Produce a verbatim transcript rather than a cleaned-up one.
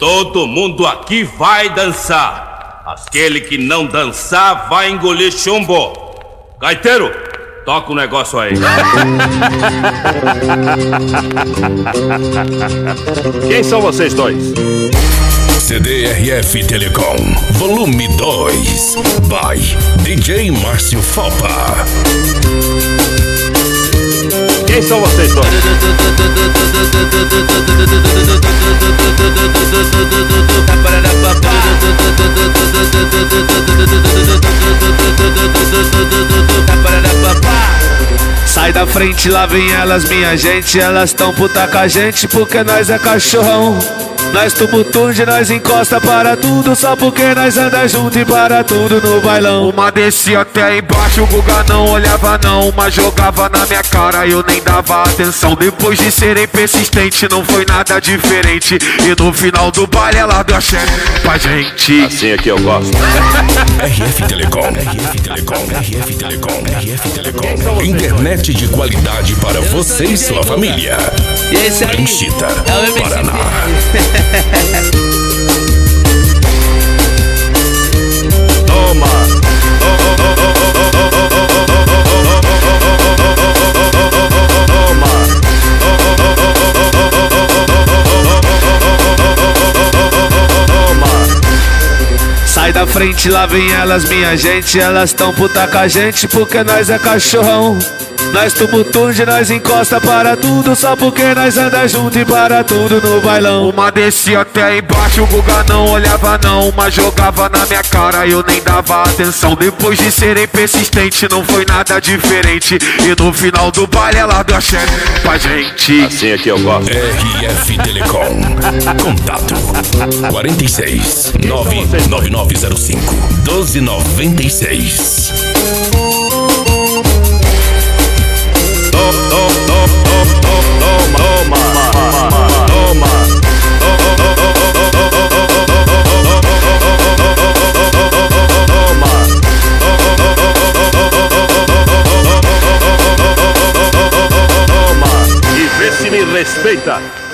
Todo mundo aqui vai dançar. Aquele que não dançar vai engolir chumbo. Gaiteiro, toca o negócio aí. Quem são vocês dois? C D R F Telecom, volume dois, by D J Márcio Falpa. Quem são vocês dois? Sai da frente, lá vem elas, minha gente. Elas tão puta com a gente porque nós é cachorrão. Nós tumultude, nós encosta para tudo, só porque nós anda junto e para tudo no bailão. Uma descia até embaixo, o Guga não olhava não. Uma jogava na minha cara e eu nem dava atenção. Depois de serem persistente, não foi nada diferente. E no final do baile ela deu a chefe pra gente. Assim é que eu gosto. R F Telecom, R F Telecom, R F Telecom, R F Telecom. Internet de qualidade para você e sua família. E esse aí Anchieta, é o M C Paraná. Toma. Sai da frente, lá vem elas, minha gente. Elas tão puta com a gente porque nós é cachorrão. Nós tumultude, nós encosta para tudo, só porque nós anda junto e para tudo no bailão. Uma descia até embaixo, o Guga não olhava não. Uma jogava na minha cara e eu nem dava atenção. Depois de serem persistente, não foi nada diferente. E no final do baile ela deu a chefe pra gente. Assim é que eu gosto. R F Telecom. Contato quarenta e seis, nove nove nove zero cinco, doze noventa e seis. E vê se me respeita.